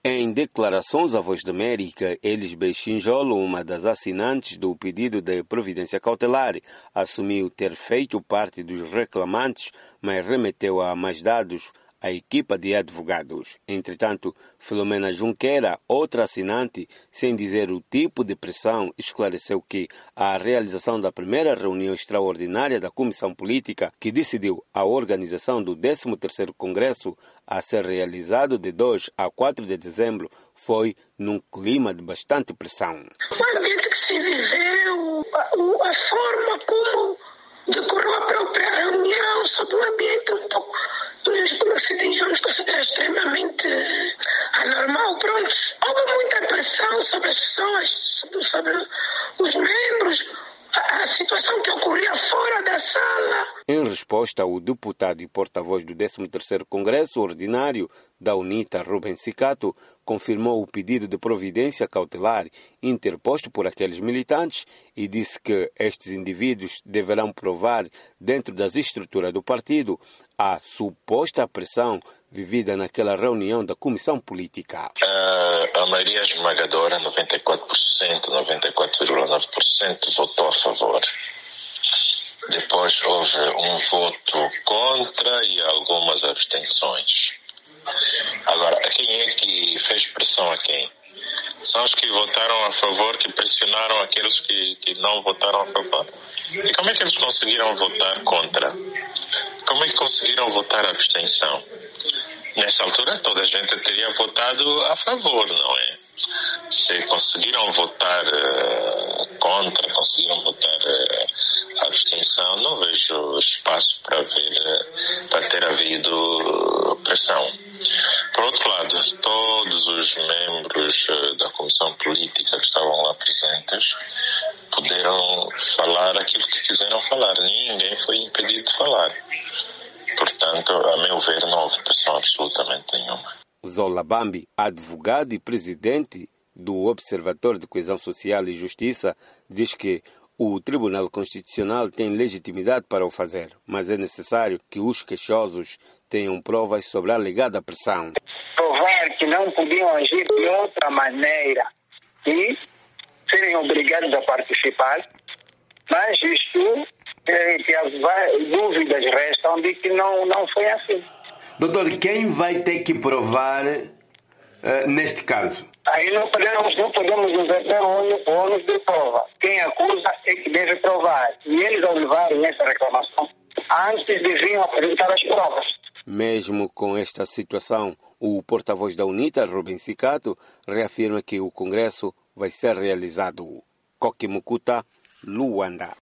Em declarações à Voz da América, Elisbeth Chinjolo, uma das assinantes do pedido de providência cautelar, assumiu ter feito parte dos reclamantes, mas remeteu a mais dados à equipa de advogados. Entretanto, Filomena Junqueira, outra assinante, sem dizer o tipo de pressão, esclareceu que a realização da primeira reunião extraordinária da Comissão Política, que decidiu a organização do 13º Congresso a ser realizado de 2 a 4 de dezembro, foi num clima de bastante pressão. O ambiente que se viveu, a forma como decorreu a própria reunião, sobre um ambiente um pouco, como se diz, vamos considerar extremamente anormal. Pronto, houve muita pressão sobre as pessoas, sobre os membros, a situação que ocorria fora da sala. Em resposta, o deputado e porta-voz do 13º Congresso Ordinário da UNITA, Rubens Cicatto, confirmou o pedido de providência cautelar interposto por aqueles militantes e disse que estes indivíduos deverão provar, dentro das estruturas do partido, a suposta pressão vivida naquela reunião da Comissão Política. A maioria esmagadora, 94,9%, votou a favor. Depois houve um voto contra e algumas abstenções. Agora, quem é que fez pressão a quem? São os que votaram a favor, que pressionaram aqueles que não votaram a favor. E como é que eles conseguiram votar contra? Como é que conseguiram votar a abstenção? Nessa altura, toda a gente teria votado a favor, não é? Se conseguiram votar contra, conseguiram votar a abstenção, não vejo espaço para ter havido pressão. Por outro lado, todos os membros da Comissão Política que estavam lá presentes puderam falar aquilo que quiseram falar. Ninguém foi impedido de falar. Portanto, a meu ver, não houve pressão absolutamente nenhuma. Zola Bambi, advogado e presidente do Observatório de Coesão Social e Justiça, diz que o Tribunal Constitucional tem legitimidade para o fazer, mas é necessário que os queixosos tenham provas sobre a alegada pressão. Provar que não podiam agir de outra maneira e serem obrigados a participar, mas isto que as dúvidas restam de que não foi assim. Doutor, quem vai ter que provar neste caso? Aí não podemos inverter o ônus de prova. Quem acusa é que deve provar. E eles, ao levarem essa reclamação, antes deviam apresentar as provas. Mesmo com esta situação, o porta-voz da UNITA, Rubens Cicatto, reafirma que o Congresso vai ser realizado. Koki Mukuta, Luanda.